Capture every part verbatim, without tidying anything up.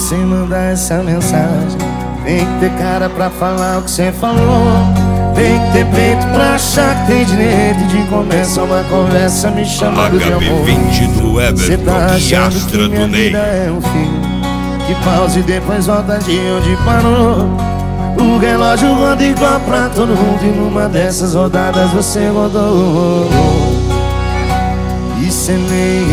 você mandar essa mensagem. Tem que ter cara pra falar o que você falou. Tem que ter peito pra achar que tem direito de começar uma conversa me chamando de amor. vinte do Cê tá Everton e achando Astra que do minha Ney. vida é um filme que pausa e depois volta de onde parou. O relógio roda igual pra todo mundo e numa dessas rodadas você rodou. E cê nem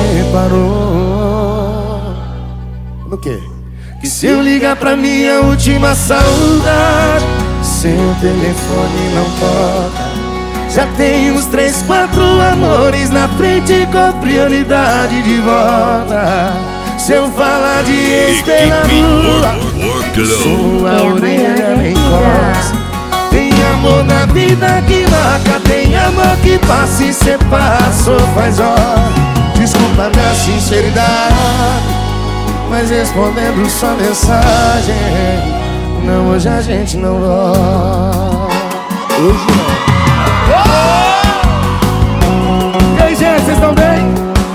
reparou. No quê? Que se eu ligar pra minha última saudade, seu telefone não toca. Já tem uns três, quatro amores na frente com prioridade de volta. Se eu falar de ex na rua, sua orelha nem encosta. Tem amor na vida que marca, tem amor que passa e cê passou faz hora. Desculpa minha sinceridade, mas respondendo sua mensagem, não, hoje a gente não volta. Hoje não. E aí, gente, vocês estão bem?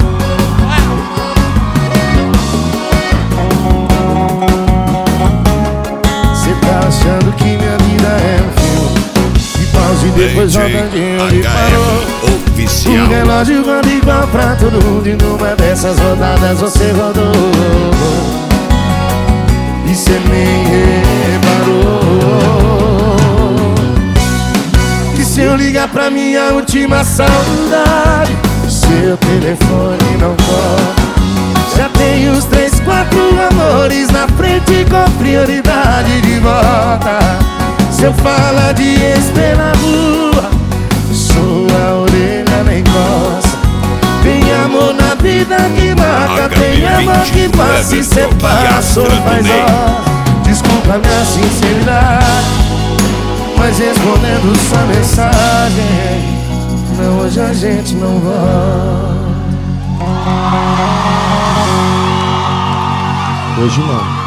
Cê tá achando que minha vida é um filme que pausa e depois volta de onde parou. Oficial. O relógio roda igual pra todo mundo e numa dessas rodadas você rodou. E cê nem reparou que se eu ligar pra minha última saudade, seu telefone não toca. Já tem uns três, quatro amores na frente com prioridade de volta. Se eu falar de ex na rua, sua orelha nem coça. Tem amor na vida que marca, tem amor que passa e cê passou faz hora. Desculpa minha sinceridade, mas respondendo sua mensagem, não, hoje a gente não volta. Hoje não.